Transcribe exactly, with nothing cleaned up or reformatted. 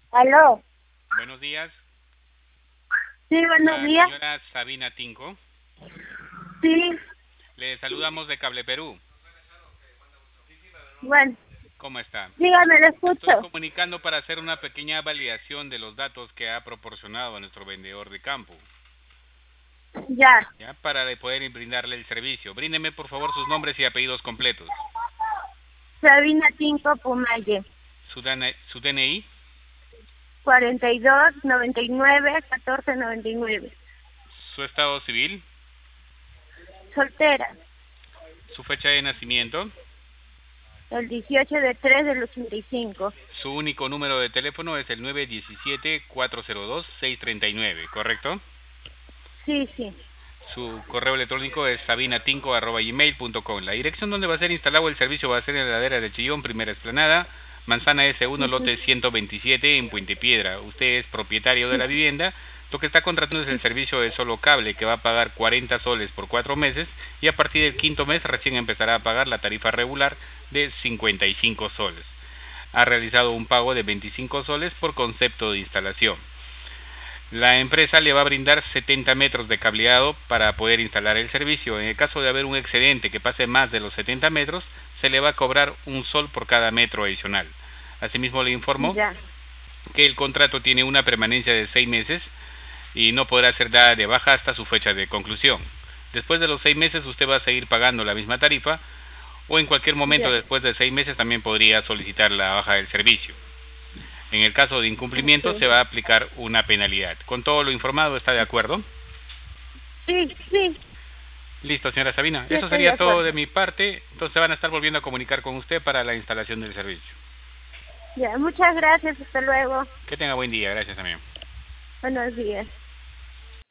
Aló. Buenos días, Sí, buenos la días. señora Sabina Tinco. Sí, Le saludamos de Cable Perú. bueno, ¿Cómo está? dígame, lo Estoy escucho. comunicando para hacer una pequeña validación de los datos que ha proporcionado nuestro vendedor de campo, Ya. ya para de poder brindarle el servicio. Bríndeme por favor sus nombres y apellidos completos. Sabina Cinco Pumaye. Su, D N su D N I, cuarenta y dos, noventa y nueve, catorce noventa y nueve. su estado civil, Soltera. su fecha de nacimiento, El dieciocho de tres del ochenta y cinco. su único número de teléfono es el nueve uno siete, cuatro cero dos, seis tres nueve, ¿correcto? Sí, sí. Su correo electrónico es sabinatinco arroba gmail punto com. La dirección donde va a ser instalado el servicio va a ser en la ladera de Chillón, primera explanada, manzana ese uno, Ujú, lote ciento veintisiete en Puente Piedra. Usted es propietario de la vivienda. Lo que está contratando es el servicio de solo cable, que va a pagar cuarenta soles por cuatro meses, y a partir del quinto mes recién empezará a pagar la tarifa regular de cincuenta y cinco soles. Ha realizado un pago de veinticinco soles por concepto de instalación. La empresa le va a brindar setenta metros de cableado para poder instalar el servicio. En el caso de haber un excedente que pase más de los setenta metros, se le va a cobrar un sol por cada metro adicional. Asimismo, le informo ya. que el contrato tiene una permanencia de seis meses y no podrá ser dada de baja hasta su fecha de conclusión. Después de los seis meses usted va a seguir pagando la misma tarifa, o en cualquier momento Ya. después de seis meses también podría solicitar la baja del servicio. En el caso de incumplimiento Ok. se va a aplicar una penalidad. Con todo lo informado, ¿está de acuerdo? Sí, sí, Listo, señora Sabina. sí Eso estoy de sería todo de acuerdo. mi parte. Entonces van a estar volviendo a comunicar con usted para la instalación del servicio. Ya, muchas gracias. Hasta luego. Que tenga buen día. Gracias también. Buenos días.